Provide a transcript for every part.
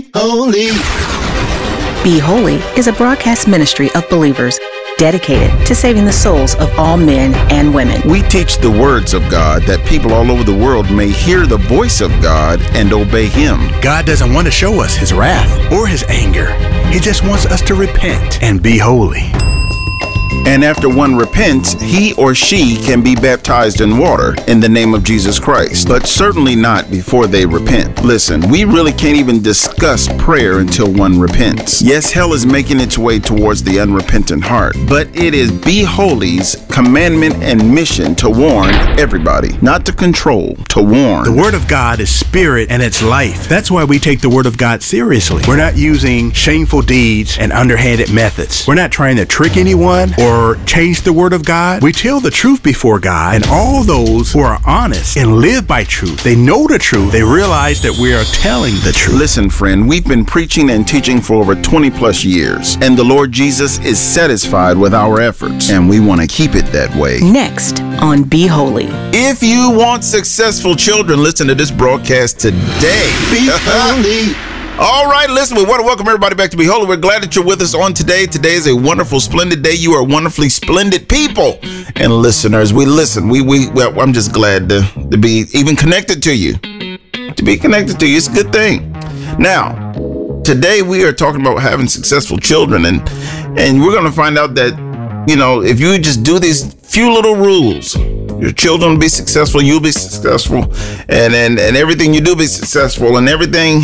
holy. Be Holy is a broadcast ministry of believers dedicated to saving the souls of all men and women. We teach the words of God that people all over the world may hear the voice of God and obey Him. God doesn't want to show us His wrath or His anger. He just wants us to repent and be holy. And after one repents, he or she can be baptized in water in the name of Jesus Christ, but certainly not before they repent. Listen, we really can't even discuss prayer until one repents. Yes, hell is making its way towards the unrepentant heart, but it is Be Holy's commandment and mission to warn everybody, not to control, to warn. The Word of God is spirit and it's life. That's why we take the Word of God seriously. We're not using shameful deeds and underhanded methods. We're not trying to trick anyone or change the Word of God. We tell the truth before God, and all those who are honest and live by truth, they know the truth, they realize that we are telling the truth. Listen, friend, we've been preaching and teaching for over 20 plus years, and the Lord Jesus is satisfied with our efforts, and we want to keep it that way. Next on Be Holy. If you want successful children, listen to this broadcast today. Be holy. All right, listen, we want to welcome everybody back to Be Holy. We're glad that you're with us on today. Today is a wonderful, splendid day. You are wonderfully splendid people and listeners. We listen. Well, I'm just glad to be even connected to you. To be connected to you, it's a good thing. Now, today we are talking about having successful children, and we're going to find out that, you know, if you just do these few little rules, your children will be successful, you'll be successful, and everything you do be successful, and everything.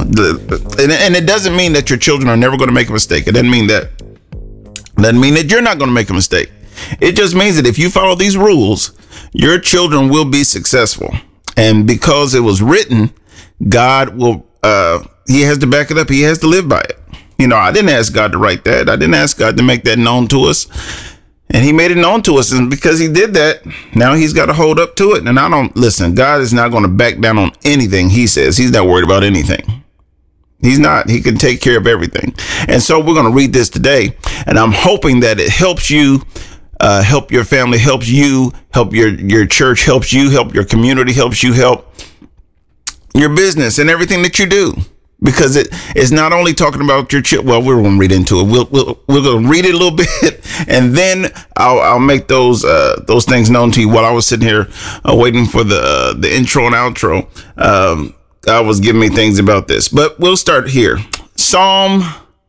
And it doesn't mean that your children are never going to make a mistake. It doesn't mean that. It doesn't mean that you're not going to make a mistake. It just means that if you follow these rules, your children will be successful. And because it was written, God will, He has to back it up. He has to live by it. You know, I didn't ask God to write that. I didn't ask God to make that known to us. And He made it known to us. And because He did that, now He's got to hold up to it. And God is not going to back down on anything He says. He's not worried about anything. He's not. He can take care of everything. And so we're going to read this today. And I'm hoping that it helps you, help your family, helps you, help your church, helps you, help your community, helps you, help your business and everything that you do. Because it's not only talking about your children. Well, we're going to read into it. We're going to read it a little bit, and then I'll make those things known to you. While I was sitting here waiting for the intro and outro, God was giving me things about this. But we'll start here. Psalm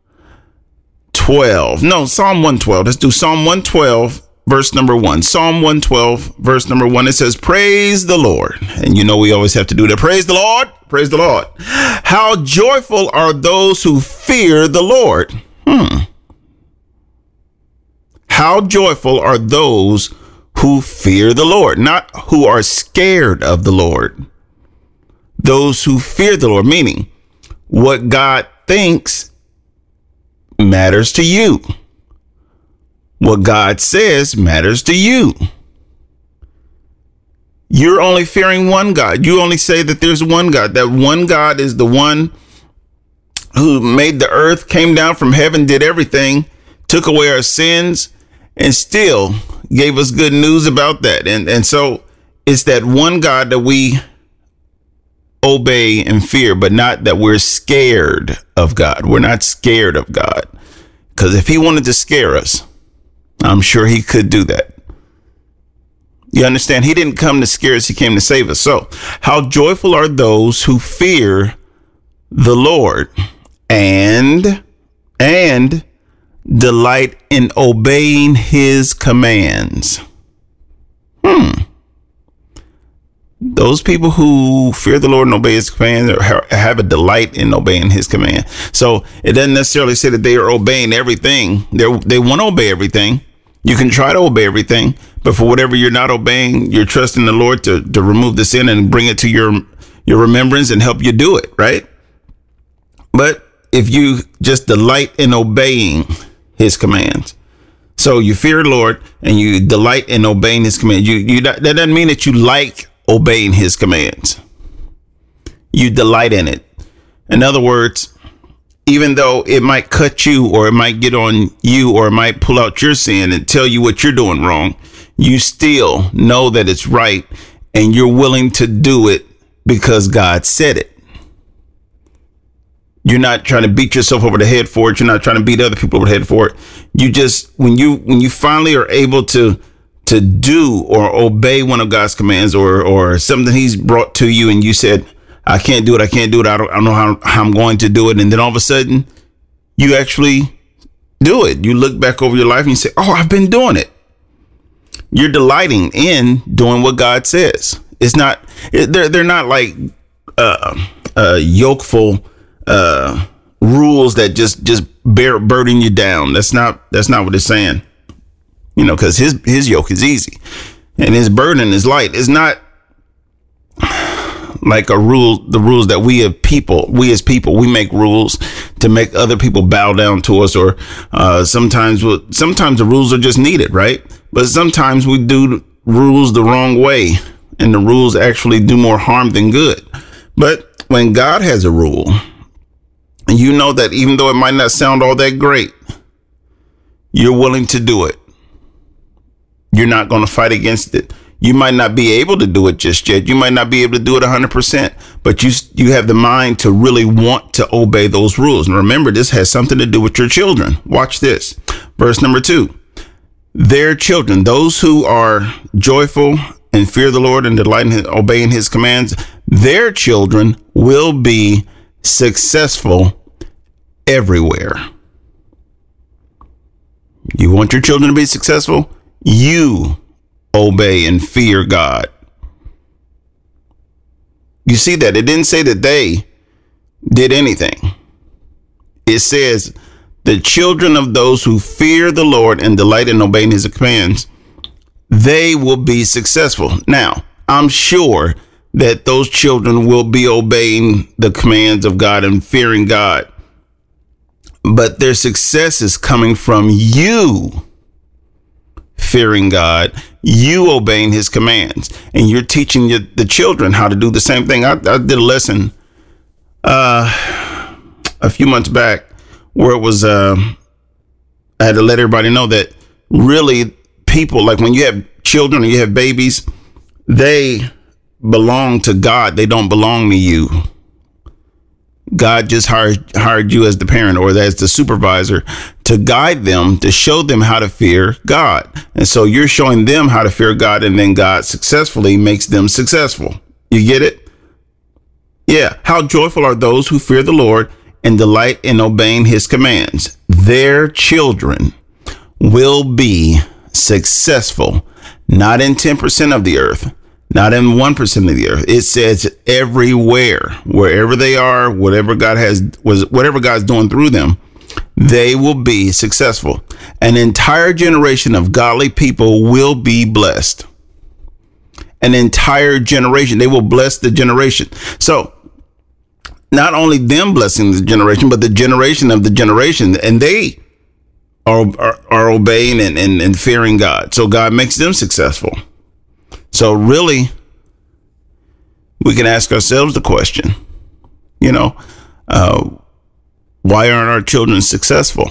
112. Let's do Psalm 112. Verse number 1, Psalm 112, verse number 1, it says, praise the Lord. And you know, we always have to do that. Praise the Lord. Praise the Lord. How joyful are those who fear the Lord. How joyful are those who fear the Lord, not who are scared of the Lord. Those who fear the Lord, meaning what God thinks matters to you. What God says matters to you. You're only fearing one God. You only say that there's one God. That one God is the one who made the earth, came down from heaven, did everything, took away our sins, and still gave us good news about that. And so it's that one God that we obey and fear, but not that we're scared of God. We're not scared of God. Because if He wanted to scare us, I'm sure He could do that. You understand? He didn't come to scare us. He came to save us. So how joyful are those who fear the Lord and delight in obeying His commands. Those people who fear the Lord and obey His commands have a delight in obeying His command. So it doesn't necessarily say that they are obeying everything. They want to obey everything. You can try to obey everything, but for whatever you're not obeying, you're trusting the Lord to remove the sin and bring it to your remembrance and help you do it, right? But if you just delight in obeying His commands, so you fear the Lord and you delight in obeying His commands, that doesn't mean that you like obeying His commands. You delight in it. In other words, even though it might cut you or it might get on you or it might pull out your sin and tell you what you're doing wrong, you still know that it's right and you're willing to do it because God said it. You're not trying to beat yourself over the head for it. You're not trying to beat other people over the head for it. You just, when you finally are able to do or obey one of God's commands or something he's brought to you, and you said, I can't do it. I don't know how I'm going to do it. And then all of a sudden you actually do it. You look back over your life and you say, oh, I've been doing it. You're delighting in doing what God says. It's not, they're not like yokeful rules that just burden you down. That's not what it's saying. You know, because his yoke is easy and his burden is light. It's not like the rules that we as people, we make rules to make other people bow down to us, or sometimes the rules are just needed, right? But sometimes we do rules the wrong way, and the rules actually do more harm than good. But when God has a rule, you know that even though it might not sound all that great, you're willing to do it. You're not going to fight against it. You might not be able to do it just yet. You might not be able to do it 100%, but you have the mind to really want to obey those rules. And remember, this has something to do with your children. Watch this. Verse number 2. Their children, those who are joyful and fear the Lord and delight in obeying his commands, their children will be successful everywhere. You want your children to be successful? You obey and fear God. You see that? It didn't say that they did anything. It says the children of those who fear the Lord and delight in obeying his commands, they will be successful. Now, I'm sure that those children will be obeying the commands of God and fearing God, but their success is coming from you fearing God, you obeying his commands, and you're teaching the children how to do the same thing. I did a lesson a few months back where it was I had to let everybody know that really people, like when you have children or you have babies, they belong to God. They don't belong to you. God just hired you as the parent or as the supervisor to guide them, to show them how to fear God. And so you're showing them how to fear God, and then God successfully makes them successful. You get it? Yeah. How joyful are those who fear the Lord and delight in obeying his commands. Their children will be successful, not in 10% of the earth, not in 1% of the earth. It says everywhere, wherever they are, whatever God's doing through them, they will be successful. An entire generation of godly people will be blessed. An entire generation. They will bless the generation. So not only them blessing the generation, but the generation of the generation, and they are obeying and fearing God. So God makes them successful. So really, we can ask ourselves the question, why aren't our children successful?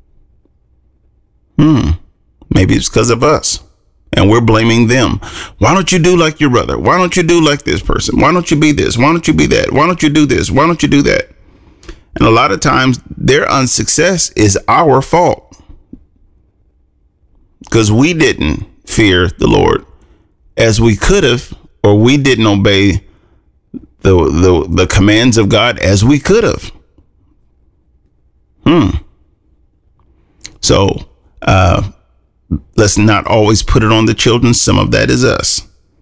Maybe it's because of us, and we're blaming them. Why don't you do like your brother? Why don't you do like this person? Why don't you be this? Why don't you be that? Why don't you do this? Why don't you do that? And a lot of times their unsuccess is our fault because we didn't fear the Lord as we could have, or we didn't obey the commands of God as we could have. So let's not always put it on the children. Some of that is us.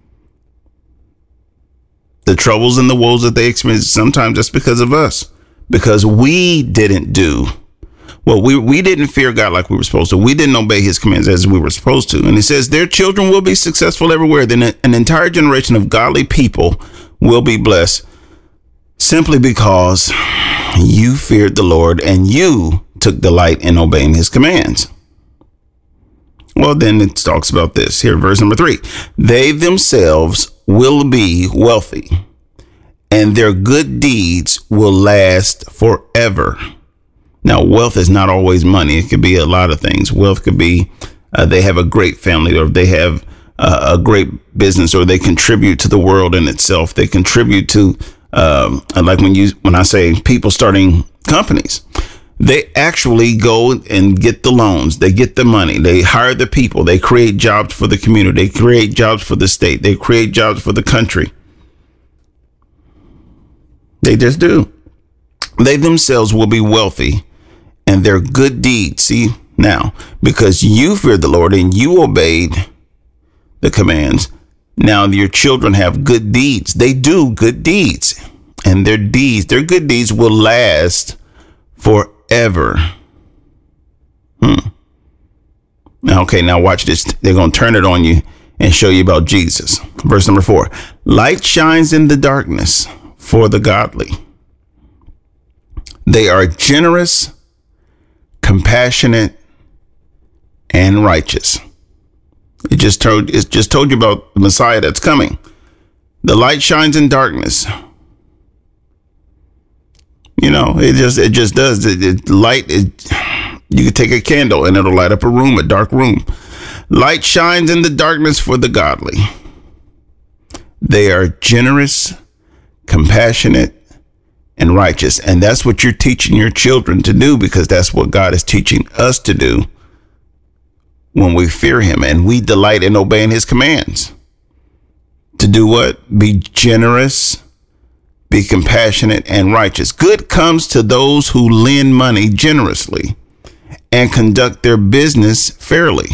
The troubles and the woes that they experience, sometimes that's because of us, because we didn't do well. We didn't fear God like we were supposed to. We didn't obey his commands as we were supposed to. And he says their children will be successful everywhere. Then an entire generation of godly people will be blessed simply because you feared the Lord and you took delight in obeying his commands. Well, then it talks about this here, verse number 3. They themselves will be wealthy, and their good deeds will last forever. Now, wealth is not always money. It could be a lot of things. Wealth could be they have a great family, or they have a great business, or they contribute to the world in itself. They contribute to like when I say people starting companies. They actually go and get the loans. They get the money. They hire the people. They create jobs for the community. They create jobs for the state. They create jobs for the country. They just do. They themselves will be wealthy, and their good deeds. See, now, because you feared the Lord and you obeyed the commands, now your children have good deeds. They do good deeds, and their good deeds will last forever. Okay, now watch this. They're going to turn it on you and show you about Jesus. Verse number 4. Light shines in the darkness for the godly. They are generous, compassionate, and righteous. It just told you about the Messiah that's coming. The light shines in darkness. You know, it just does. You could take a candle and it'll light up a dark room. Light shines in the darkness for the godly. They are generous, compassionate, and righteous. And that's what you're teaching your children to do, because that's what God is teaching us to do when we fear him and we delight in obeying his commands. To do what? Be generous, be compassionate, and righteous. Good comes to those who lend money generously and conduct their business fairly.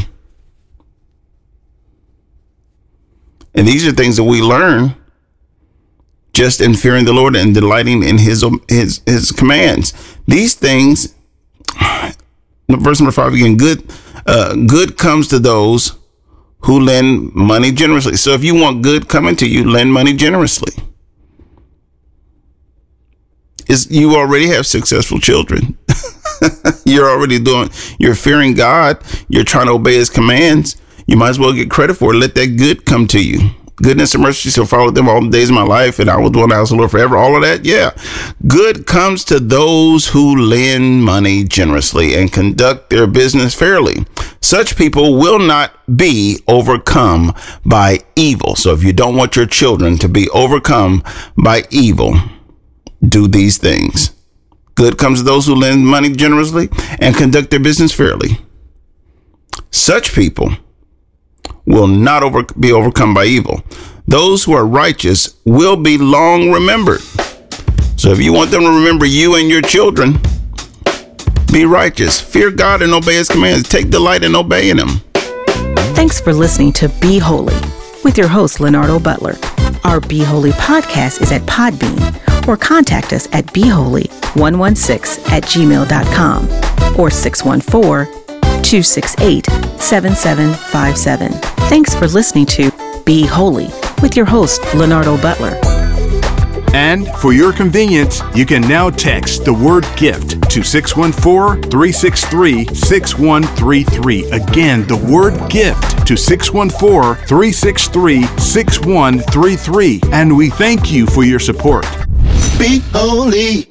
And these are things that we learn just in fearing the Lord and delighting in his commands. These things, verse number 5 again, good comes to those who lend money generously. So if you want good coming to you, lend money generously. You already have successful children. You're fearing God. You're trying to obey his commands. You might as well get credit for it. Let that good come to you. Goodness and mercy shall follow them all the days of my life, and I will dwell in the house of the Lord forever. All of that, yeah. Good comes to those who lend money generously and conduct their business fairly. Such people will not be overcome by evil. So if you don't want your children to be overcome by evil, do these things. Good comes to those who lend money generously and conduct their business fairly. Such people will not be overcome by evil. Those who are righteous will be long remembered. So if you want them to remember you and your children, be righteous. Fear God and obey his commands. Take delight in obeying him. Thanks for listening to Be Holy with your host, Leonardo Butler. Our Be Holy podcast is at Podbean, or contact us at beholy116@gmail.com or 614-268-7757. Thanks for listening to Be Holy with your host, Leonardo Butler. And for your convenience, you can now text the word GIFT to 614-363-6133. Again, the word GIFT to 614-363-6133. And we thank you for your support. Be holy.